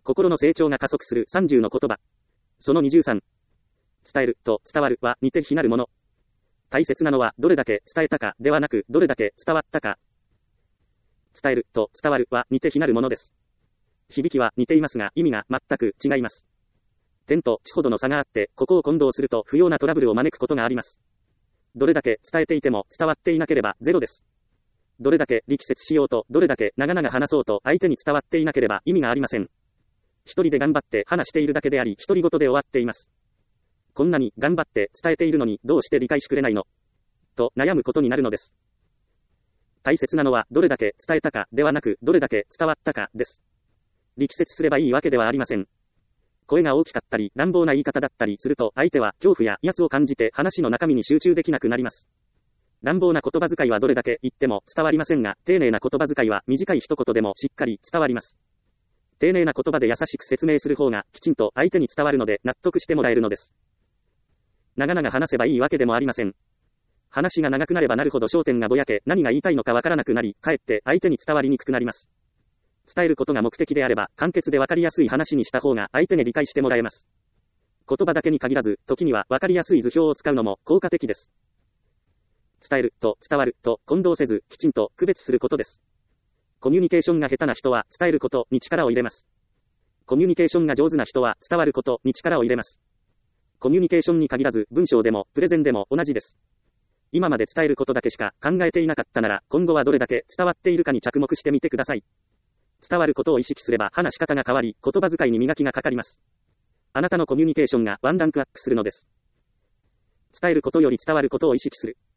心の成長が加速する30の言葉。その23。伝えると伝わるは似て非なるもの。大切なのはどれだけ伝えたかではなくどれだけ伝わったか。伝えると伝わるは似て非なるものです。響きは似ていますが意味が全く違います。天と地ほどの差があってここを混同すると不要なトラブルを招くことがあります。どれだけ伝えていても伝わっていなければゼロです。どれだけ力説しようとどれだけ長々話そうと相手に伝わっていなければ意味がありません。一人で頑張って話しているだけであり独り言で終わっています。こんなに頑張って伝えているのにどうして理解しくれないのと悩むことになるのです。大切なのはどれだけ伝えたかではなくどれだけ伝わったかです。力説すればいいわけではありません。声が大きかったり乱暴な言い方だったりすると相手は恐怖や威圧を感じて話の中身に集中できなくなります。乱暴な言葉遣いはどれだけ言っても伝わりませんが、丁寧な言葉遣いは短い一言でもしっかり伝わります。丁寧な言葉で優しく説明する方がきちんと相手に伝わるので納得してもらえるのです。長々話せばいいわけでもありません。話が長くなればなるほど焦点がぼやけ何が言いたいのかわからなくなり、かえって相手に伝わりにくくなります。伝えることが目的であれば簡潔でわかりやすい話にした方が相手に理解してもらえます。言葉だけに限らず、時にはわかりやすい図表を使うのも効果的です。伝えると伝わると混同せずきちんと区別することです。コミュニケーションが下手な人は伝えることに力を入れます。コミュニケーションが上手な人は伝わることに力を入れます。コミュニケーションに限らず文章でもプレゼンでも同じです。今まで伝えることだけしか考えていなかったなら今後はどれだけ伝わっているかに着目してみてください。伝わることを意識すれば話し方が変わり言葉遣いに磨きがかかります。あなたのコミュニケーションがワンランクアップするのです。伝えることより伝わることを意識する。